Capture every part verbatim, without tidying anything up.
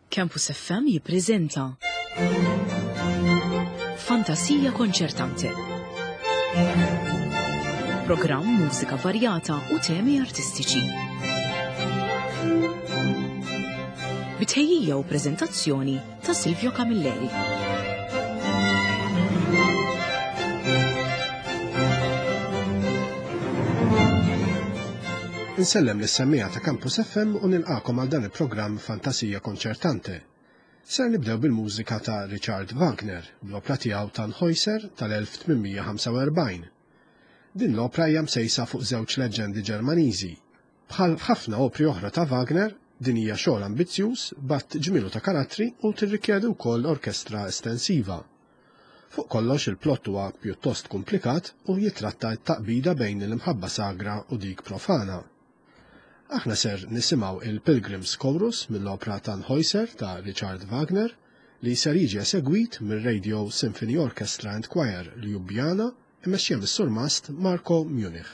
Campus F M jippreżenta Fantasija konċertante. Programm mużika varjata u temi artistiċi. Bitħejjija u preżentazzjoni ta' Silvio Camilleri. Insellem l-semmija ta' Campus F M u nilqakom għal dan il-programm Fantasija konċertante. Ser nibdew bil-mużika ta' Richard Wagner, bl-opra tiegħu Tannhäuser tal-elf tminmija ħamsa u erbgħin. Din l-opra hija msejsa fuq żewġ leġendi Ġermaniżi. Bħal ħafna opri oħra ta' Wagner, din hija xogħol ambizzjuż, batt ġmielu ta' karattri u tirrikjedi wkoll orkestra estensiva. Fuq kollox il-plott huwa pjuttost komplikat u jitratta t-taqbida bejn il-imħabba sagra u dik profana. Aħna ser nisimgħu il-Pilgrims Chorus mill-opra Tannhäuser ta' Richard Wagner li ser jiġi esegwit mir-Radio Symphony Orchestra and Choir Ljubljana imexxija mis-surmast Marco Munich.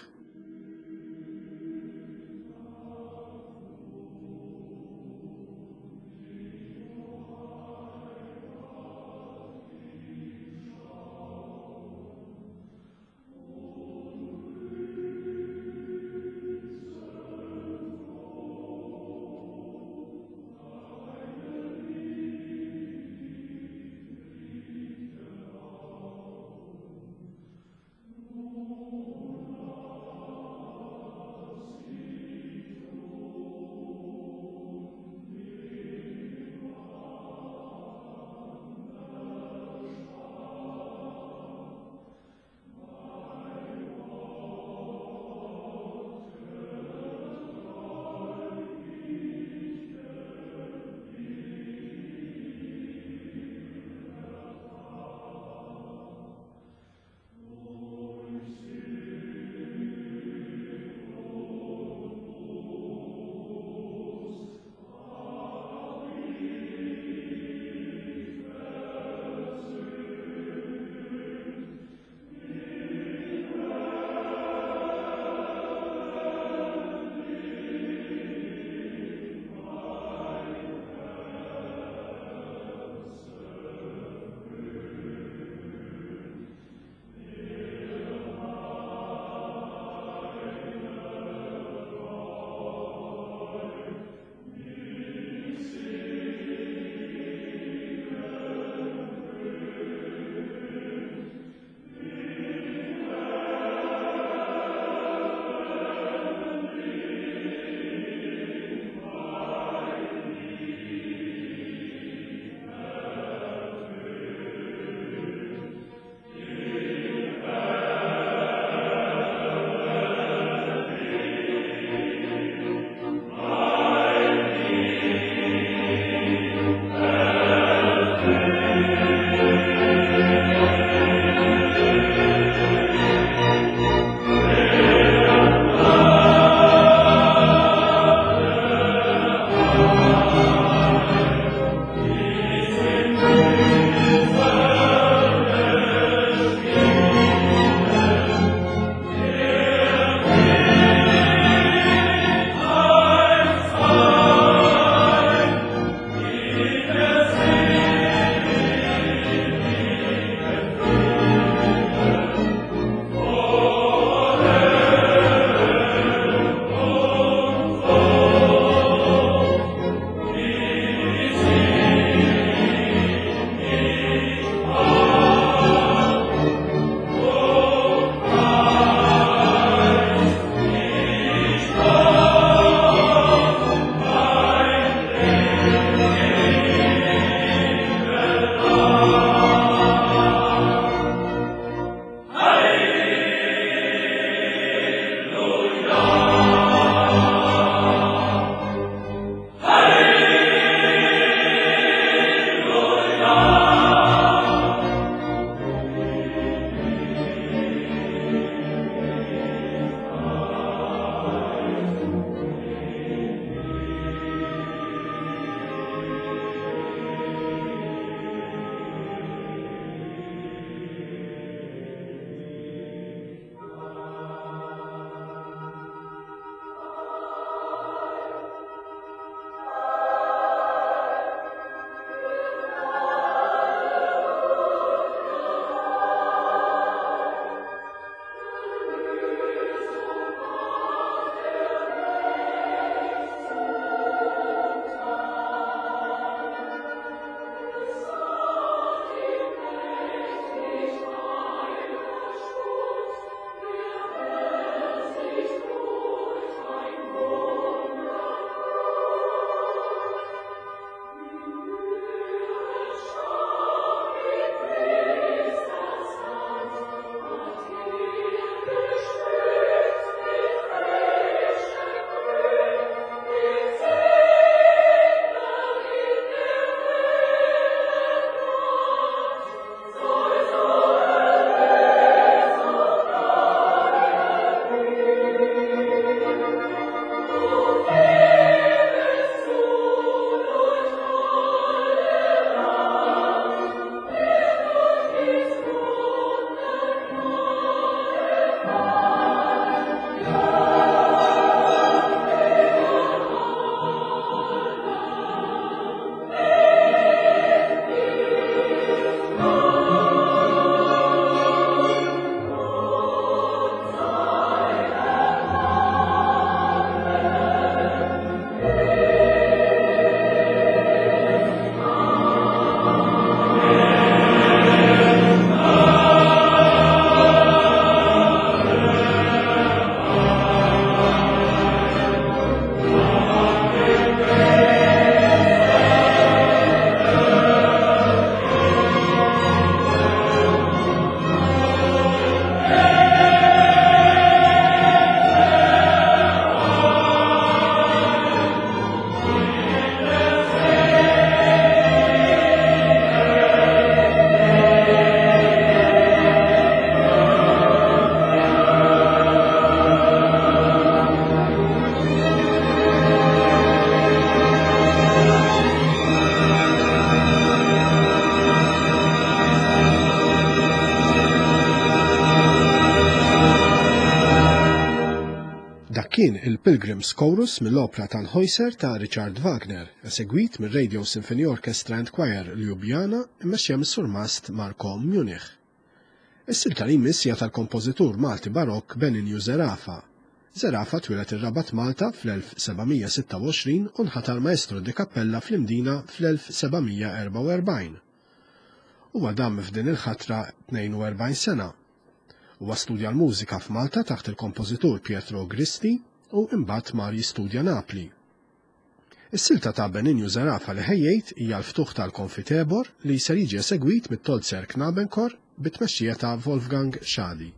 kien il-Pilgrims Chorus mill-opra Tannhäuser ta' Richard Wagner, esegwit mir-Radio Symphony Orchestra and Choir Ljubljana immexxija mis-Sur Mast Marko Munich. Is-silta li jmiss hija tal-kompożitur Malti Barokk Benignu Zerafa. Zerafa twilet ir-Rabat Malta fl-elf sebgħamija sitta u għoxrin u nħatar maestro di kappella fl-Imdina fl-elf sebgħamija erba' u erbgħin. Huwa damm f'din il-ħatra tnejn u erbgħin sena. Huwa studja l-mużika f'Malta taħt il-kompożitur Pietro Gristi u imbagħad mar jistudja Napli. Is-silta ta' Benignu Zerafa li ħejjejt hija l-ftuħ tal-Konfitebor li ser jiġi esegwit mit-Tolzer Knabenchor bit-tmexxija ta' Wolfgang Schady.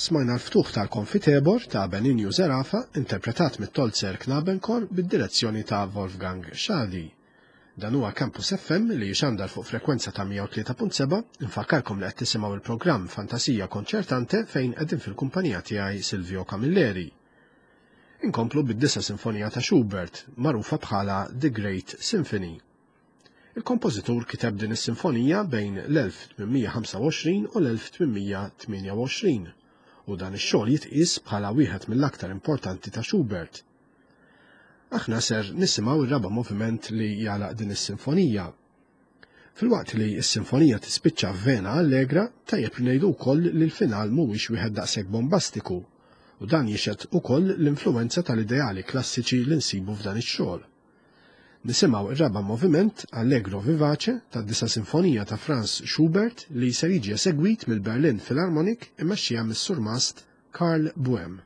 smajna l-ftuħ tal-Konfitebor ta' Benigno Zerafa interpretat mit-Tolzer Knabenchor bid-direzzjoni ta' Wolfgang Schadi. Dan huwa Campus F M li jixandar fuq frekwenza ta' mija u tlieta punt seba', infakkarkom li qed tisimgħu il-programm Fantasija Konċertante fejn qegħdin fil-kumpanija tiegħi Silvio Camilleri. Inkomplu bid-disa sinfonija ta' Schubert, magħrufa bħala The Great Symphony. Il-kompożitur kiteb din is-sinfonija bejn l-elf tminmija ħamsa u għoxrin u l-elf tminmija tminja u għoxrin, u dan ix-xogħol jitqies bħala wieħed mill-aktar importanti ta' Schubert. Aħna ser nisimgħu ir-raba' moviment li jagħlaq din is-sinfonija. Filwaqt li s-sinfonija tispiċċa f'vena allegra, tajjeb li ngħidu wkoll li l-final mhuwiex wieħed daqshekk bombastiku, u dan jixed ukoll l-influwenza tal-ideali klassiċi li nsibu f'dan ix-xogħol. Nisimgħu ir-raba' moviment Allegro Vivace tad-disa' sinfonija ta' Franz Schubert li ser jiġi esegwit mill-Berlin Philharmonic immexxija mis-surmast Karl Böhm.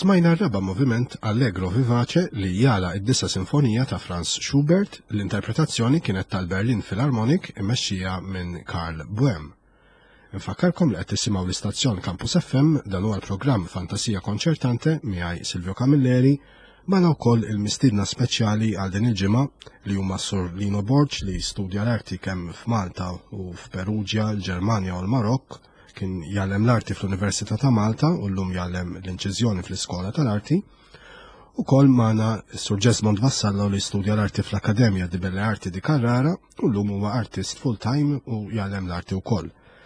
Smajna r-raba moviment Allegro Vivace li jala id-disa sinfonija ta' Franz Schubert, l-interpretazzjoni kienet tal-Berlin Philharmonic immexxija minn Karl Boehm. Infakkarkom li qed tisimgħu l-istazzjon Campus F M dan huwa l-programm Fantasija Konċertante miegħi Silvio Camilleri, bħala wkoll il-mistiedna speċjali għal din il-ġimgħa li huma Sur Lino Borg li studja l-arti kemm f'Malta u f'Perugia, l-Ġermanja u l-Marokk. Kien jgħallem l-arti fl-Università ta' Malta u llum jgħallem l-inċiżjoni fl-Iskola tal-Arti. Ukoll magħna Sur Jesmond Vassallo li studja l-arti fl-Akkademja di Belle Arti di Carrara u llum huwa artist full-time u jgħallem l-arti wkoll.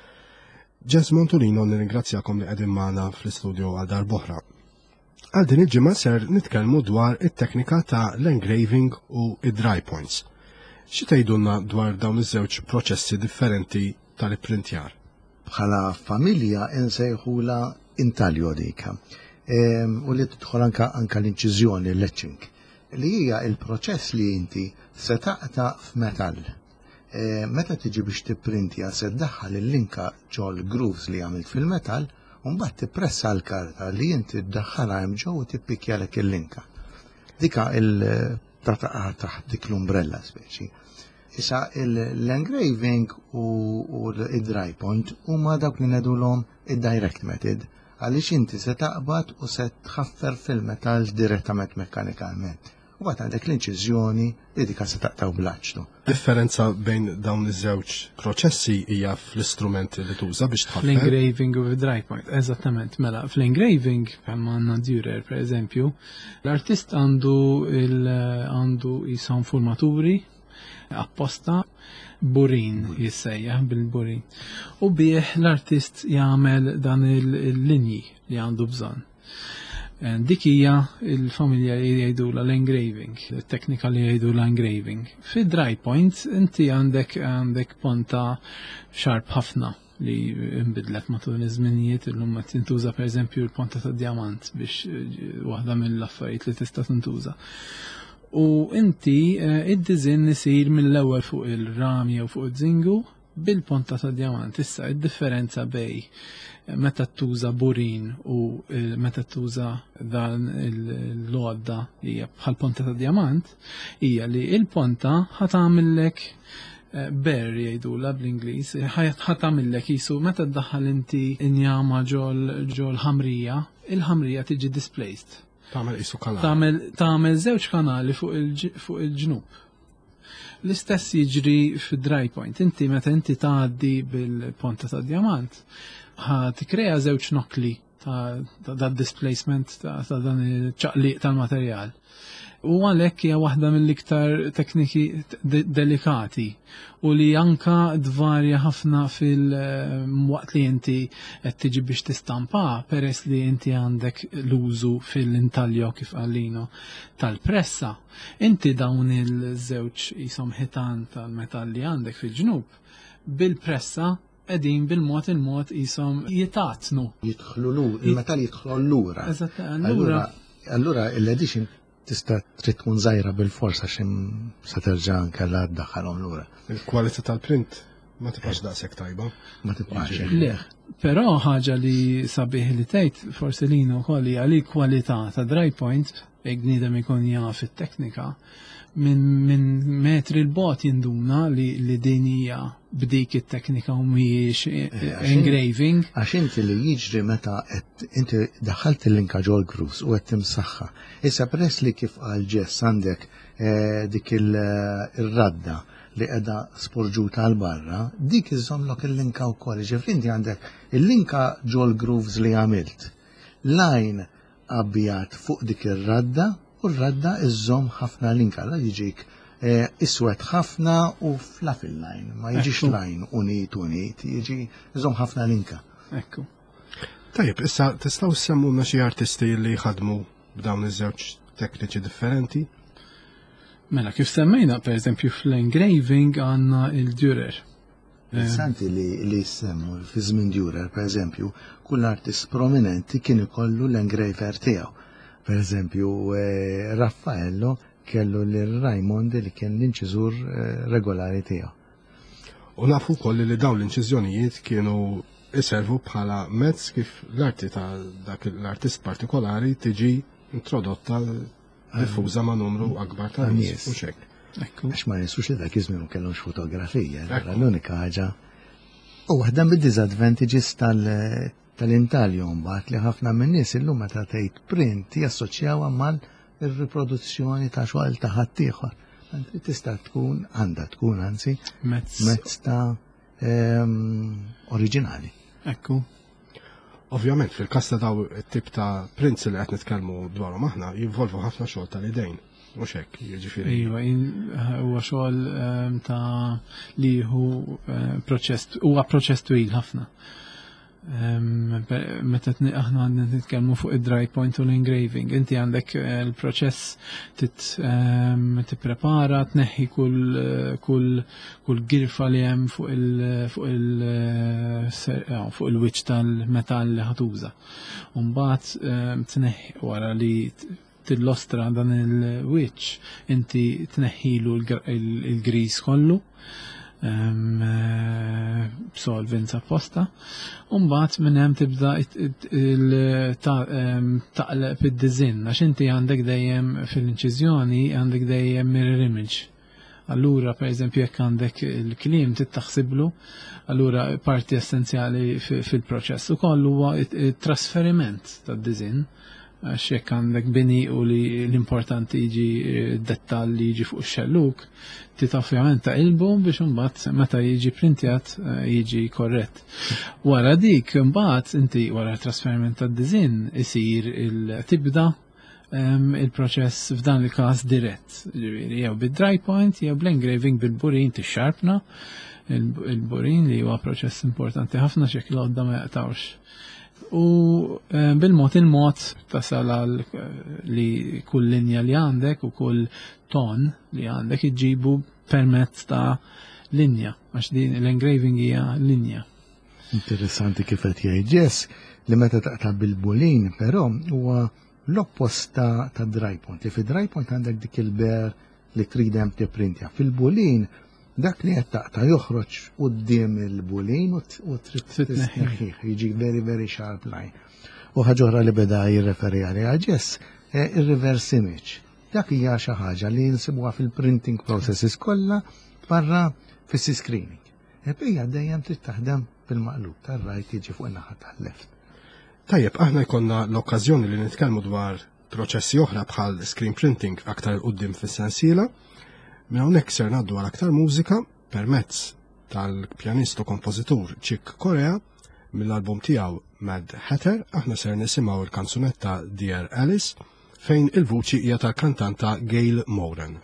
Jesmond u Lino nirringrazzjakom li qegħdin magħna fl-istudju għal darb'oħra. Għal din il-ġimgħa ser nitkellmu dwar it-teknika ta' l-engraving u id-dry points. Xi tgħidulna dwar dawn iż-żewġ proċessi differenti tal-ipprintjar? Bħala familja insejħula intaglio dika. U li tidħol anka anka l-inċiżjoni, l-etching, li hija il-proċess li inti se taqta' f'metall. Meta tiġi biex tipprintja se ddaħħal il-linka ġol grooves li għamilt fil-metall u mbagħad tippressa l-karta li inti ddaħħalha hemm ġew u tippikjalek il-linka. Dika il-tataqa taħt dik l-umbrella speċi. Issa l-engraving u l-dry point huma dawk li ngħidulhom id-direct method għaliex inti se taqbad u se tħaffer fil-metall direttament mekkanikalment. U bagħad għandek l-inċiżjoni li dika se taqtaw bl-aċtu. Differenza bejn dawn iż-żewġ proċessi hija fl-istrumenti li tuża biex tħaffer. Fl-engraving u dry point, eżattament. Mela, fl-engraving bħalma għandna Dürer pereżempju, l-artist għandu għandu jisom formaturi apposta burin jissejjaħ bil-burin. U bieħ l-artist jagħmel dan il-linji li għandu bżonn. Dik hija il-familja li jgħidula l-engraving, il-teknika li jgħidula engraving. Fi-dry point inti għandek għandek ponta sharp ħafna li imbidlet matul iż-żminijiet illum qed tintuża pereżempju l-ponta ta' diamant biex waħda mill-affarijiet li tista' tintuża. U inti id-dizin nisir mill-ewwel fuq il-rami u fuq il-żingu bil-ponta ta' diamant. Issa id-differenza bej meta tuża burin u meta tuża dan il-lodda hija bħal ponta ta' diamant hija li il-ponta ħatamillek ber jgħidula bl-Ingliż, ħatamillek jisu meta ddaħħal inti injama ġol ħamrija, il-ħamrija tiġi displaced. Tagħmel qisu kanali. Tagħmel tagħmel żewġ kanali fuq il-ġnub. L-istess jiġri fid-dry point. Inti meta inti tgħaddi bil-ponta ta' diamant, ħa tikkrea żewġ nokli ta' displacement ta' dan il-ċaqliq tal-materjal. U għalhekk hija waħda mill-iktar tekniki delikati u li anka dvarja ħafna fil-waqt li inti qed tiġi biex tistampa peress li inti għandek l-użu fil-intaglio kif għallino tal-pressa. Inti dawn il-żewġ jisom ħitan tal-metall li għandek fil-ġnub bil-pressa qegħdin bil-mod il-mod jisom jitatnu. Jidħlu lura, il-metall jidħlu lura. Eżatt, allura allura l-edition tista' trid tkun żgħira bil-forsa x'im se terġa' nkella ddaħħalhom lura. Il-kwalità tal-print ma tibqax daqshekk tajba. Ma tibqax. Le, però ħaġa li sabiħ li tgħid forsi lina wkoll hija li kwalità ta' dry point jekk bniedem ikun jaf fit-teknika minn min metri l-bot jinduna li, li din hija b'dik it-teknika u mhijiex engraving. Għax inti li jiġri meta inti daħħalt il-linka ġol grooves u qed timsaħħa. Issa peress li kif qal Jess għandek dik il-radda li qiegħda sporġuta għal barra, dik iżommlok il-linka wkoll. Ġifri inti għandek il-linka ġol grooves li għamilt. Line abjat fuq dik ir-radda u r-radda iżomm ħafna linka la jiġik iswed ħafna u fluffy line, ma jiġix line unit unit, jiġi iżomm ħafna linka. Ekku. Tajjeb, issa tistgħu semmuna xi artisti li jħadmu b'dawn iż-żewġ tekniċi differenti? Mela kif semmejna pereżempju fl-engraving għandna il-Dürer. Santi li li semmu fi żmien Dürer pereżempju, kull artist prominenti kien ikollu l-engraver tiegħu. Per eżempju, Raffaello kellu l-Raimondi li kien l-inċiżur regolari tiegħu. U nafu wkoll li dawn l-inċiżjonijiet kienu iservu bħala mezz kif l-arti ta' dak l-artist partikolari tiġi introdotta diffuża ma' numru akbar ta' nies. U xek. Għax ma nisux li dak iż-żmien ma kellhomx fotografija, l-unika ħaġa. U waħda mid-disadvantages tal-intaljum mbagħad li ħafna min-nies illum meta tgħid print jassoċjawha mal-riproduzzjoni ta' xogħol ta' ħadd ieħor. Tista' tkun għandha tkun anzi mezz ta' oriġinali. Ekku. Ovvjament fil-każ ta' daw it-tip ta' prints li qed nitkellmu dwarhom aħna jinvolvu ħafna xogħol tal-idejn. Mhux hekk, jiġifieri. Iva, huwa xogħol ta' li hu proċess huwa proċess twil ħafna. Meta aħna għandna nitkellmu fuq id-dry point u l-engraving, inti għandek il-proċess tipprepara, tneħħi kull kull kull girfa li hemm fuq il fuq il fuq il-wiċċ tal-metall li ħatuża. U mbagħad tneħħi wara li tillostra dan il-wiċċ inti tneħħilu il-gris kollu solvents apposta, u mbagħad minn hemm tibda taqleb id-diżinn għax inti għandek dejjem fil-inċiżjoni għandek dejjem mirror image. Allura pereżempju jekk għandek il-kliem tittaħsiblu, allura parti essenzjali fil-proċess ukoll huwa it-trasferiment tad-diżinn. Għax jekk għandek bini u li l-importanti jiġi dettal li jiġi fuq xelluk, titaf ovvjament ta' ilbu biex mbagħad meta jiġi printjat jiġi korrett. Wara dik mbagħad inti wara trasferiment tad-diżinn isir il-tibda il-proċess f'dan il-każ dirett. Ġifieri jew bid-dry point jew bl-engraving bil-burin tixxarpna il-burin li huwa proċess importanti ħafna x'jekk l-għodda ma jaqtawx. U bil-mod il-mod tasal li kull linja li għandek u kull ton li għandek iġibu permezz ta' linja, għax din l-engraving hija linja. Interessanti kif qed jgħid li meta taqta' bil-bulin, però huwa l-opposta ta' dry point. Li fi-dry point għandek dik il-ber li tridem tipprintja. Fil-bulin dak li qed taqta' joħroġ quddiem il-bulin u trid tneħħih, jiġi very very sharp line. U ħaġa oħra li beda jirreferi għaliha ġess ir-reverse image. Dak hija xi ħaġa li nsibuha fil-printing processes kollha barra fis-screening. Ebija dejjem trid taħdem bil-maqlub tar-right jiġi fuq in-naħa tal-left. Tajjeb, aħna jkollna l-okkażjoni li nitkellmu dwar proċessi oħra bħal screen printing aktar quddiem fis-sensiela. Minn hawnhekk ser ngħaddu għal aktar mużika permezz tal-pjanist u kompożitur Chick Corea mill-album tiegħu Mad Hatter. Aħna ser nisimgħu l-kanzunetta Dear Alice fejn il-vuċi hija tal-kantanta Gail Moran.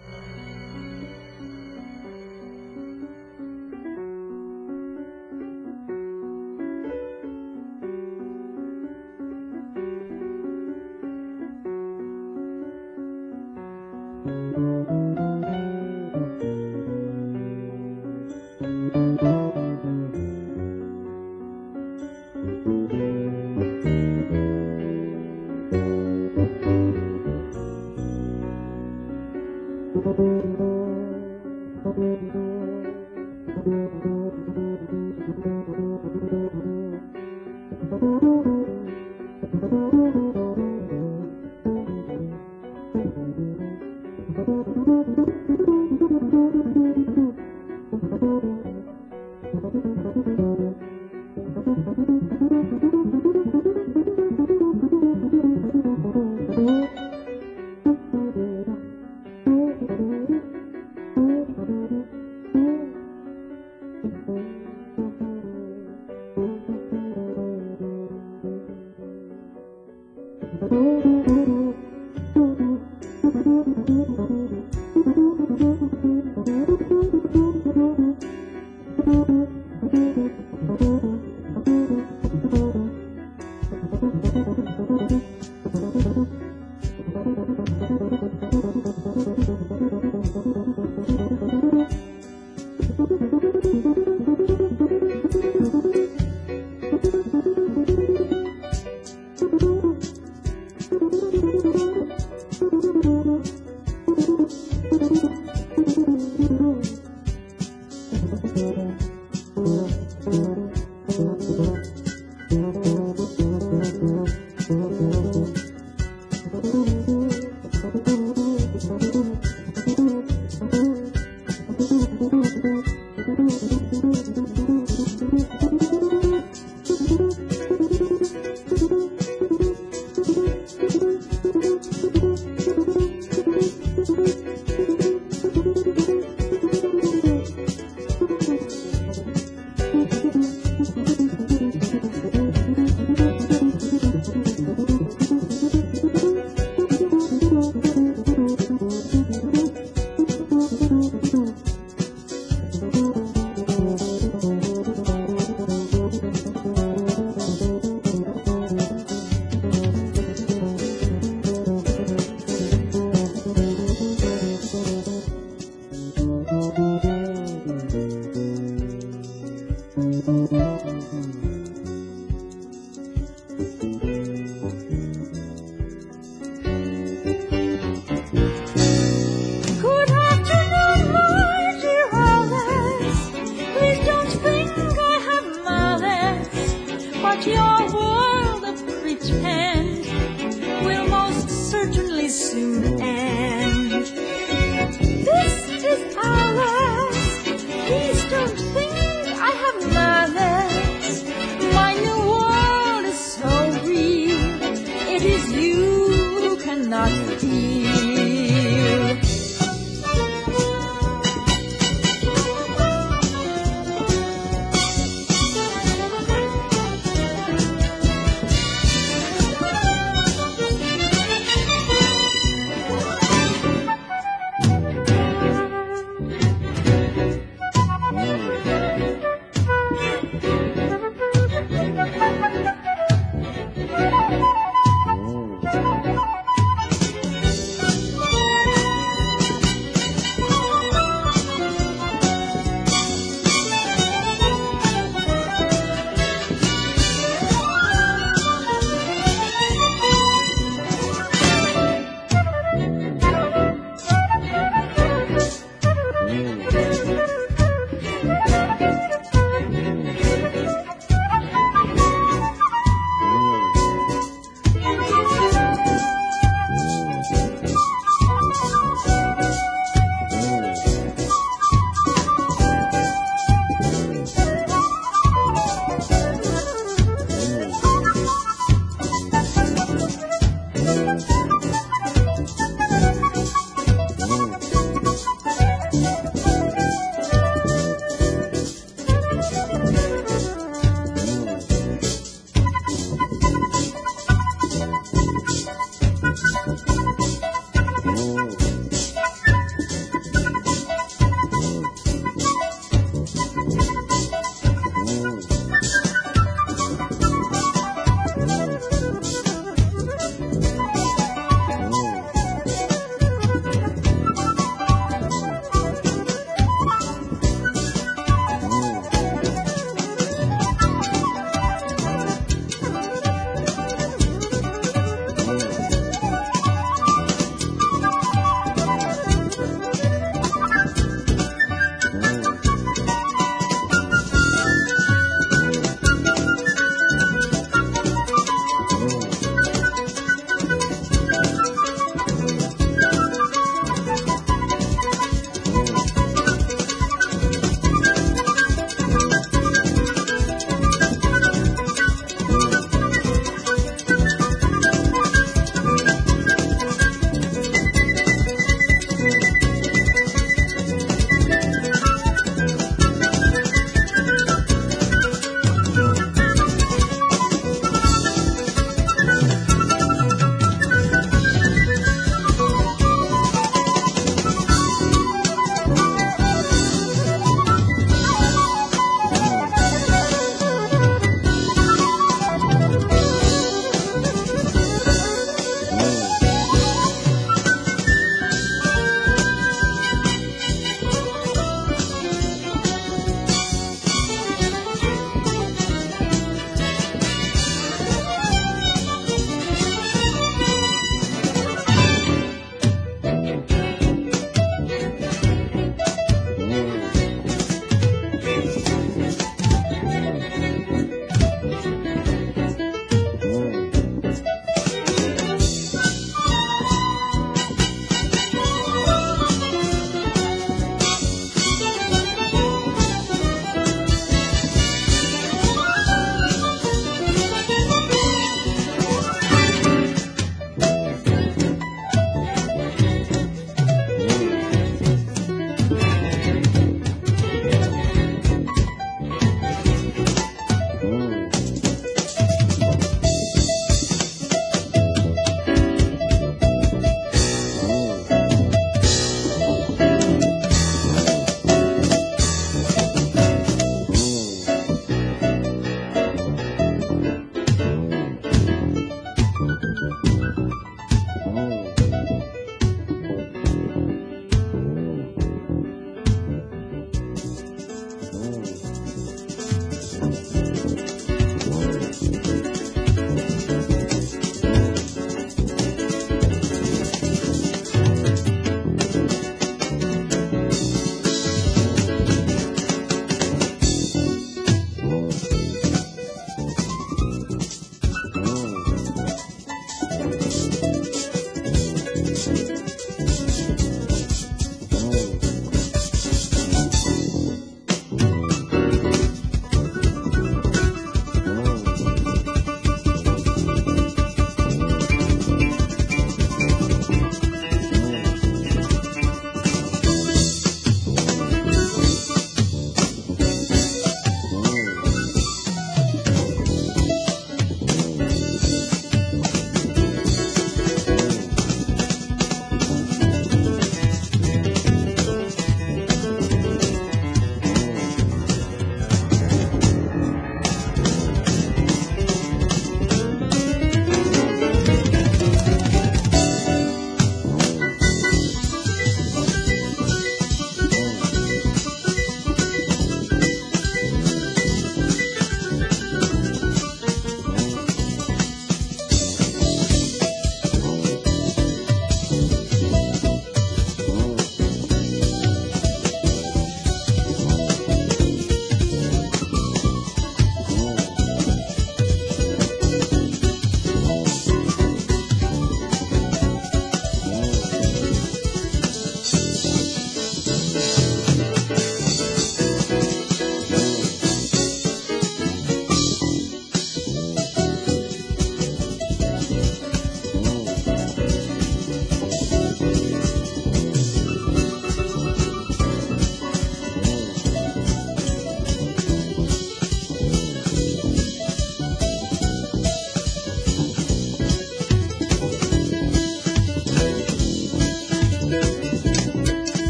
Thank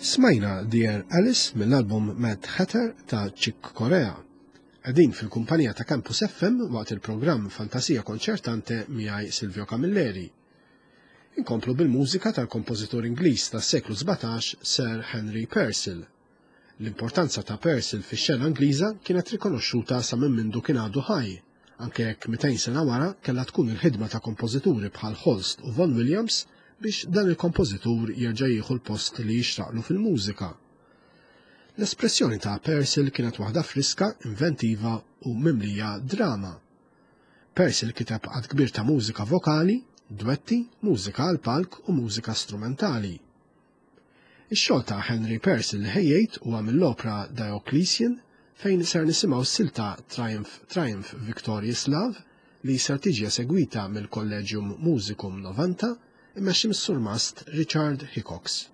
Smajna Dear Alice mill-album Mad Hatter ta' Chick Corea. Qegħdin fil-kumpanija ta' Campus F M waqt il-programm Fantasija Konċertante miegħi Silvio Camilleri. Inkomplu bil-mużika tal-kompożitur Ingliż tas-seklu sebgħatax Sir Henry Purcell. L-importanza ta' Purcell fix-xena Ingliża kienet rikonoxxuta sa minn mindu kien għadu ħaj, anke jekk mitejn sena wara kellha tkun il-ħidma ta' kompożituri bħal Holst u Vaughan Williams biex dan il-kompożitur jerġa' jieħu l-post li jixtaqlu fil-mużika. L-espressjoni ta' Purcell kienet waħda friska, inventiva u mimlija drama. Purcell kiteb għad kbir ta' mużika vokali, duetti, mużika għal palk u mużika strumentali. Ix-xogħol ta' Henry Purcell li ħejjejt huwa mill-opra Diocletian fejn ser nisimgħu s-silta Triumph Triumph Victorious Love li ser tiġi segwita mill-Collegium Musicum novanta immexxi mis-surmast Richard Hickox.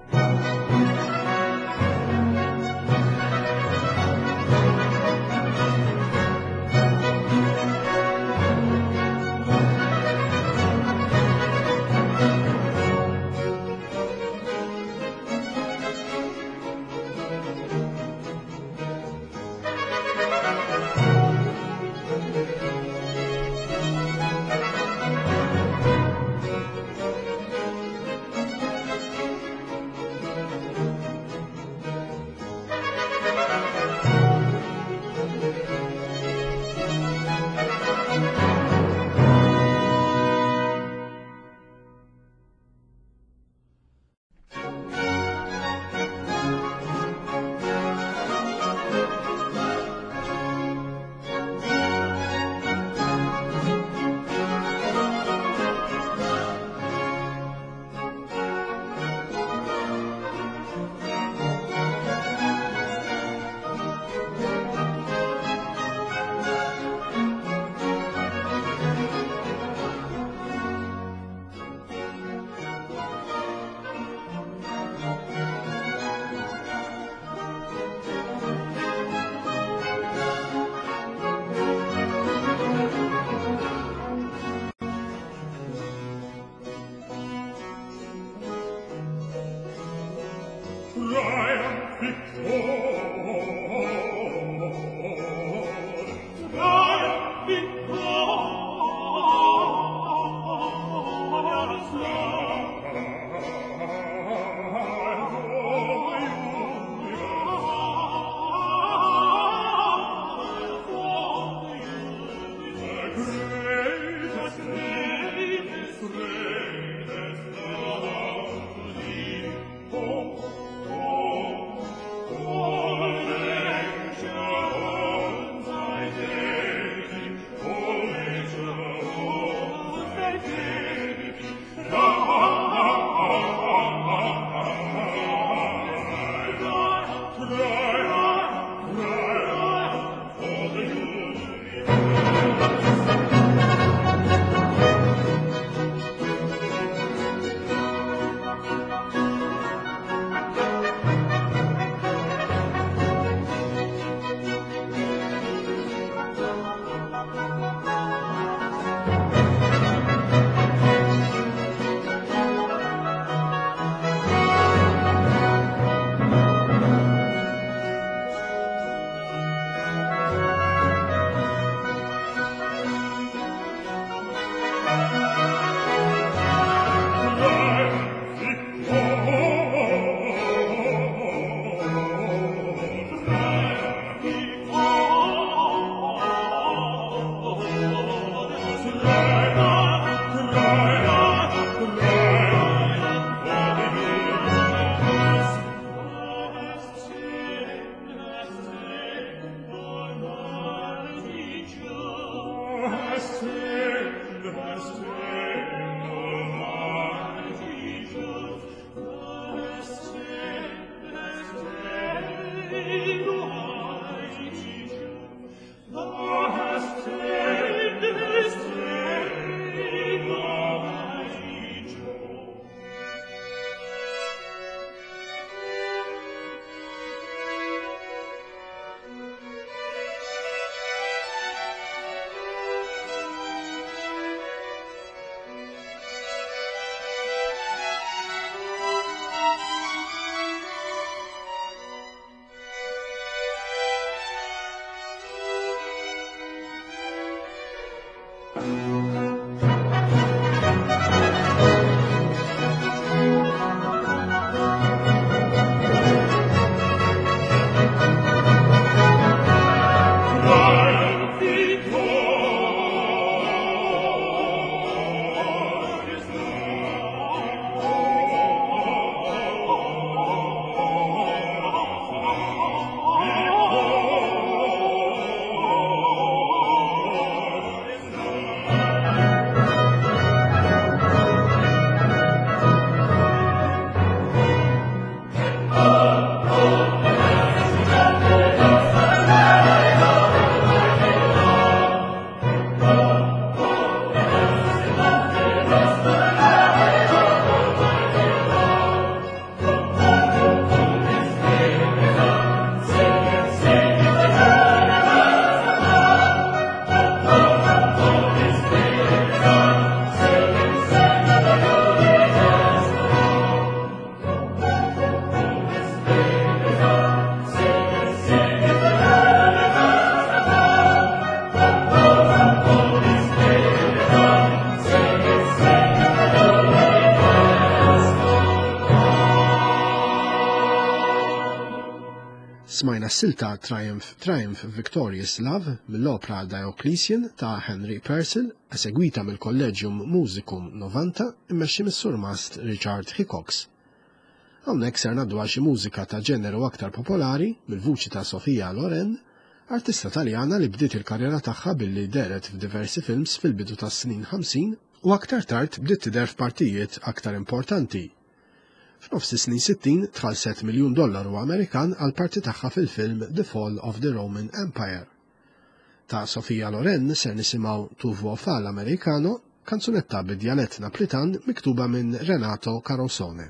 Smajna s-silta Triumph Triumph Victorious Love mill-opra Diocletian ta' Henry Purcell, esegwita mill-Collegium Musicum novanta immexxi mis-surmast Richard Hickox. Hawnhekk ser ngħaddu għal xi mużika ta' ġeneru aktar popolari mill-vuċi ta' Sofia Loren, artista Taljana li bdiet il-karriera tagħha billi deret f'diversi films fil-bidu tas-snin ħamsin u aktar tard bdiet tidher f'partijiet aktar importanti. F'nofs is-snin sittin tħallset miljun dollaru Amerikan għal parti tagħha fil-film The Fall of the Roman Empire. Ta' Sofia Loren ser nisimgħu Tu vuoi fare l'americano, kanzunetta bid-djalett Naplitan miktuba minn Renato Carosone.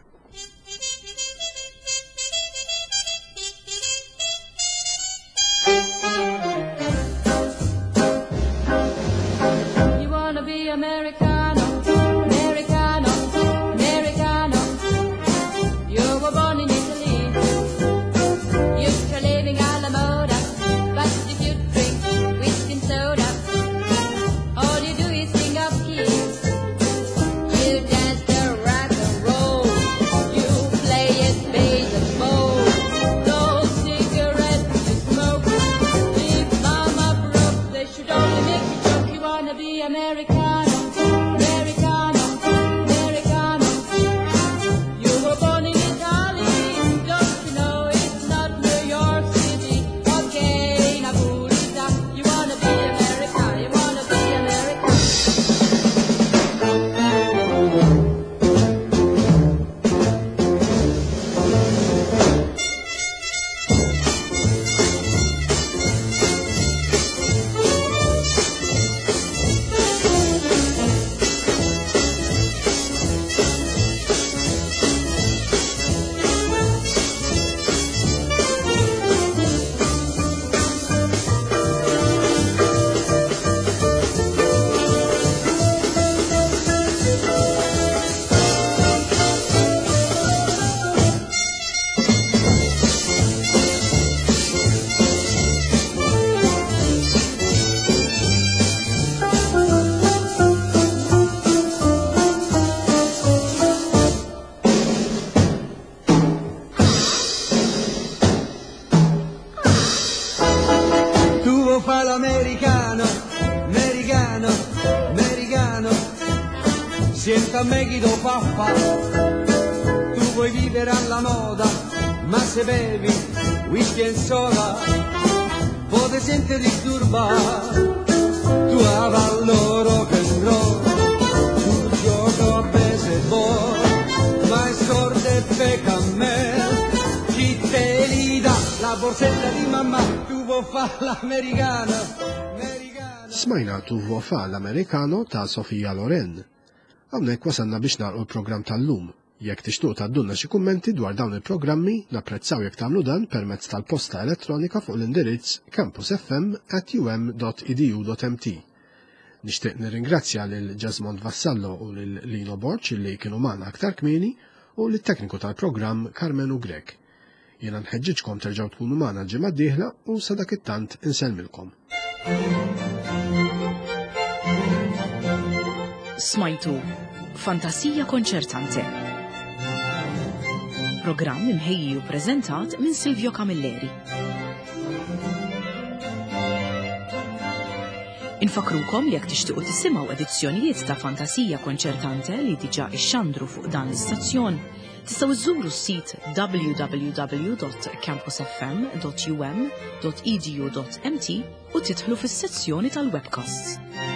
Siéntame Guido Papa, tu vuoi vivere alla moda, ma se bevi whisky e soda, puoi sentir disturbar, tu avallo rock and roll, tu gioco a baseball, ma è sorte pecca a me, chi te li dà la borsetta di mamma, tu vuoi fare l'americano, americano. Smajna Tu vuoi fare l'americano ta' Sofia Loren. Hawnhekk wasalna biex nagħlqu l-programm tal-lum. Jekk tixtuq tgħaddulna xi kummenti dwar dawn il-programmi, napprezzaw jekk tagħmlu dan permezz tal-posta elettronika fuq l-indirizz campusfm at u m dot e d u dot m t. Nixtieq nirringrazzja lil Jasmond Vassallo u lil Lino Borċ li kienu magħna aktar kmieni u lit-tekniku tal-programm Carmen Ugrek. Jiena nħeġġiġkom terġgħu tkunu magħna ġimgħa d-dieħla u sa dak it-tant insellmilkom. Smajtu Fantasija Konċertante. Programm imħejji u preżentat minn Silvio Camilleri. Infakrukom li jekk tixtiequ tisimgħu edizzjonijiet ta' Fantasija Konċertante li diġà ixxandru fuq dan l-istazzjon, tistgħu iżżuru s-sit w w w dot campusfm dot u m dot e d u dot m t u tidħlu fis-sezzjoni tal-webcasts.